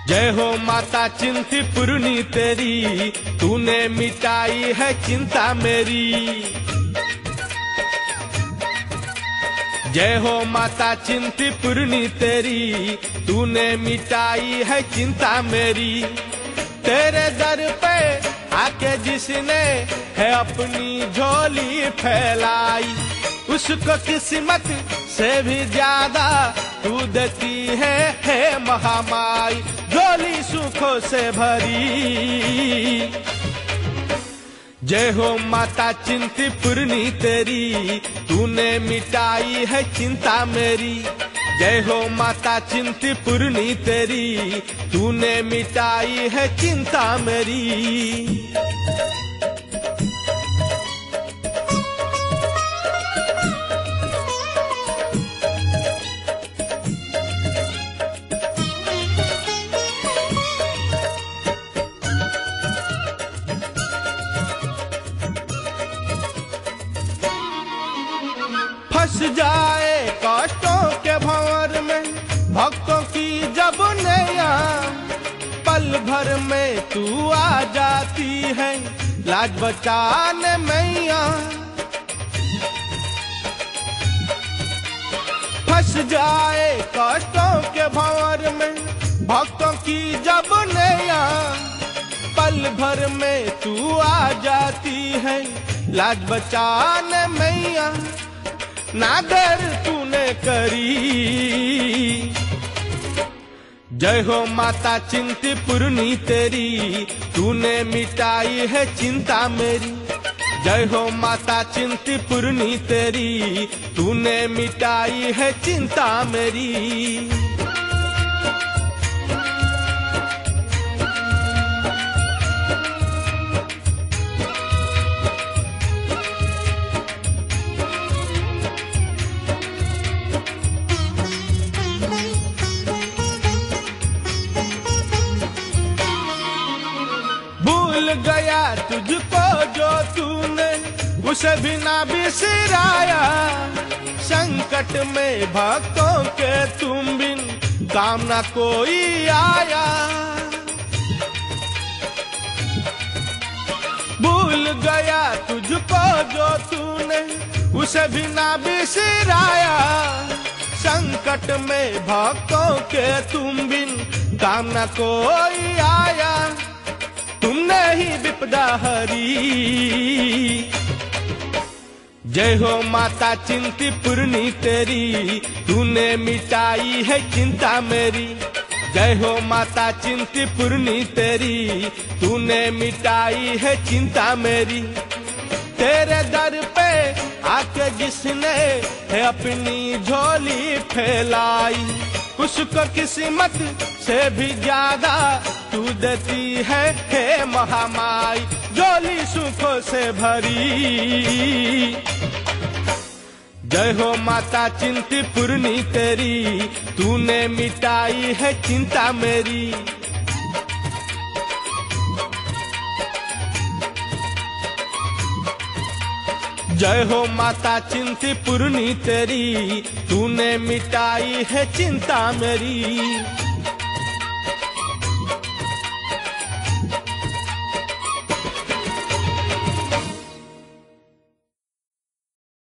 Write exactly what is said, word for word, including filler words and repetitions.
जय हो माता चिंतपूर्णी तेरी, तूने मिटाई है चिंता मेरी। जय हो माता चिंतपूर्णी तेरी, तूने मिटाई है चिंता मेरी। तेरे दर पे आके जिसने है अपनी झोली फैलाई, उसको किस्मत से भी ज्यादा तू देती है, है महामाई झोली सुखों से भरी। जय हो माता चिंतपूर्णी तेरी, तूने मिटाई है चिंता मेरी। जय हो माता चिंतपूर्णी तेरी, तूने मिटाई है चिंता मेरी। फंस जाए कष्टों के भंवर में भक्तों की जब नैया, पल भर में तू आ जाती है लाज बचाने मैया। फंस जाए कष्टों के भंवर में भक्तों की जब नैया, पल भर में तू आ जाती है लाज बचाने मैया। नागर तूने करी। जय हो माता चिंतपूर्णी तेरी, तूने मिटाई है चिंता मेरी। जय हो माता चिंतपूर्णी तेरी, तूने मिटाई है चिंता मेरी। भूल गया तुझको जो तूने उसे भी ना बिसराया, संकट में भक्तों के तुम बिन काम ना कोई आया। भूल गया तुझको जो तूने उसे भी ना बिसराया, संकट में भक्तों के तुम बिन काम ना कोई आया। तुमने ही विपदा हरी। जय हो माता चिंतपूर्णी तेरी, तूने मिटाई है चिंता मेरी। जय हो माता चिंतपूर्णी तेरी, तूने मिटाई है चिंता मेरी। तेरे दर पे आके जिसने है अपनी झोली फैलाई, उसको किस्मत से भी ज्यादा तू देती है, हे महामाई झोली सुखों से भरी। जय हो माता चिंतपूर्णी तेरी, तूने मिटाई है चिंता मेरी। जय हो माता चिंतपूर्णी तेरी, तूने मिटाई है चिंता मेरी।